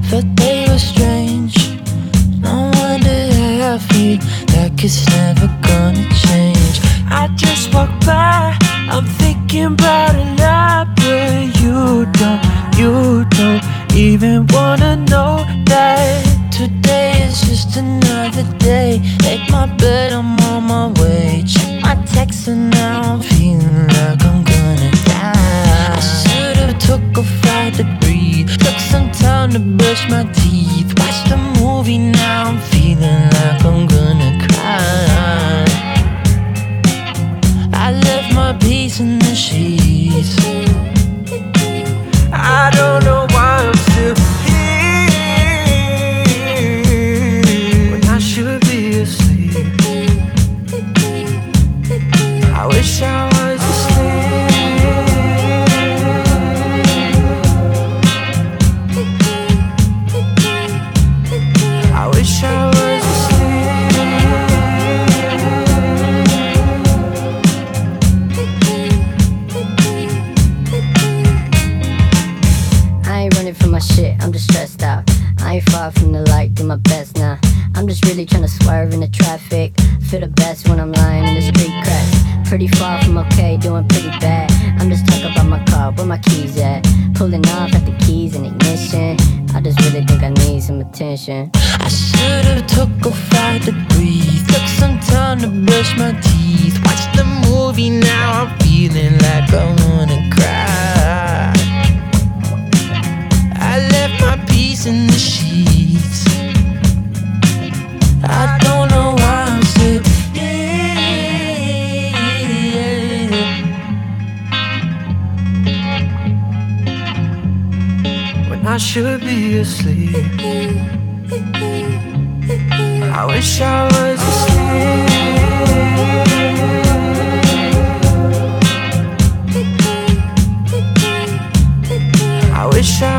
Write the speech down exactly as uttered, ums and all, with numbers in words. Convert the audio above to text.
Thought they were strange. No wonder that I feel like it's never gonna change. I just walk by, I'm thinking about a lot, but you don't, you don't even wanna know that today is just another day. Make my bed, I'm on my way. Check my text and now I'm feeling like I'm gonna die. I should've took a flight to breathe, took some time to brush my teeth, watched a movie, now I'm feeling like I'm gonna cry. I left my peace in the sheets. I don't know why I'm still here when I should be asleep. I wish I was asleep. I wish I was from my shit, I'm just stressed out. I ain't far from the light, do my best now. I'm just really trying to swerve in the traffic. Feel the best when I'm lying in the street cracks. Pretty far from okay, doing pretty bad. I'm just talking about my car, where my keys at? Pulling off at the keys and ignition. I just really think I need some attention. I should've took a flight to breathe, took some time to brush my teeth, watched the movie, now I'm feeling like I wanna cry. I left my peace in the sheets. I don't know why I'm still here when I should be asleep. I wish I was asleep. I wish I